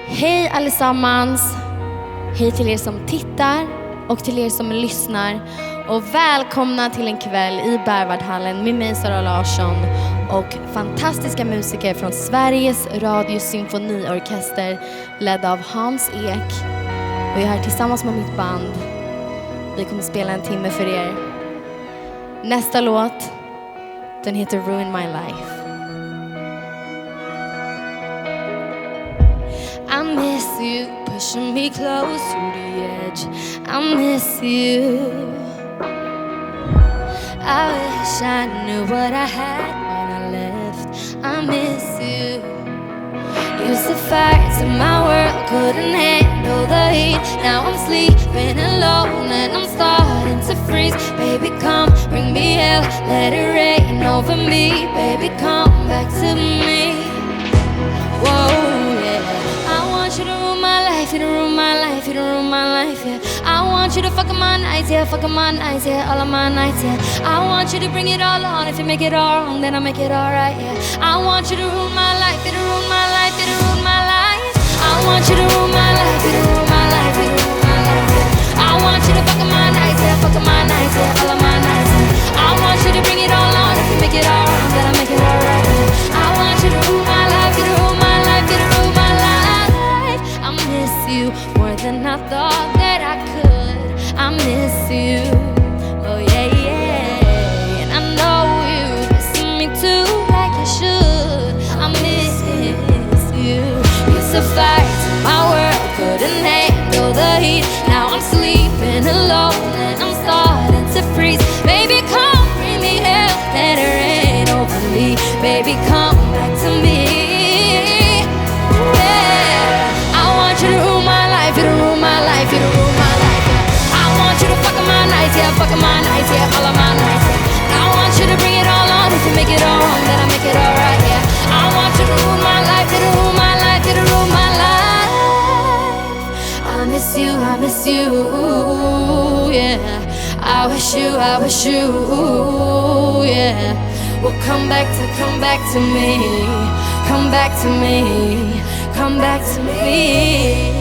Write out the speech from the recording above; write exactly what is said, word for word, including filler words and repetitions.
Hej allesammans! Hej till er som tittar och till er som lyssnar. Och välkomna till en kväll i Berwaldhallen med mig, Sara Larsson, och fantastiska musiker från Sveriges Radio Symfoniorkester ledd av Hans Ek. Och jag är här tillsammans med mitt band. Vi kommer spela en timme för er. Nästa låt, den heter Ruin My Life. I miss you, pushing me close to the edge. I miss you. I wish I knew what I had when I left. I miss you. Used to fire to my world, couldn't handle the heat. Now I'm sleeping alone and I'm starting to freeze. Baby, come, bring me hell, let it rain over me. Baby, come back to me. Whoa. You to ruin my life, you to ruin my life, you to ruin my life, yeah. I want you to fuck my nights, yeah, fuck my nights, yeah, all of my nights, yeah. I want you to bring it all on. If you make it all wrong, then I make it all right, yeah. I want you to ruin my life, you to ruin my life, you to ruin my life. I want you to ruin my life, you to ruin my life, you to ruin my life, yeah. I want you to fuck my nights, yeah, fuck my nights, yeah, all of my nights, yeah. I want you to bring it all on. If you make it all wrong, then I make it all right, yeah. I want you to ruin my life, you to ruin my life, you to ruin my life. I miss you more than I thought that I could. I miss you, oh yeah, yeah. And I know you miss me too, like you should. I miss you. Used to fight till my world couldn't handle the heat. Now I'm sleeping alone and I'm starting to freeze. Baby, come bring me hell, let it rain over me. Baby, come back to me. You to ruin my life, you to ruin my life, you to ruin my life, yeah. I want you to fuck my nights, yeah, fuck my nights, yeah, all of my nights, yeah. I want you to bring it all on. If you make it all wrong, then I make it all right, yeah. I want you to ruin my life, you to ruin my life, you to ruin my life. I miss you, I miss you, yeah. I wish you, I wish you, yeah. Well, come back to, come back to me, come back to me. Come back to me.